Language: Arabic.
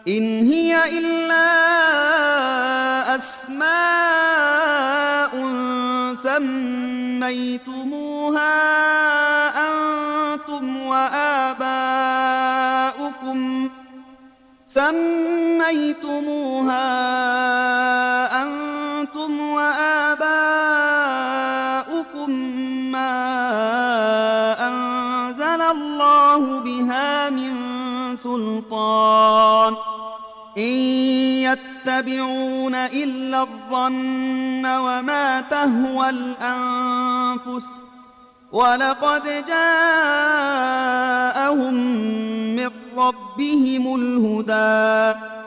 إن هي إلا أسماء سميتموها أنتم وآباؤكم ما أنزل الله بها من سلطان إن يتبعون إلا الظن وما تهوى الأنفس ولقد جاءهم من ربهم الهدى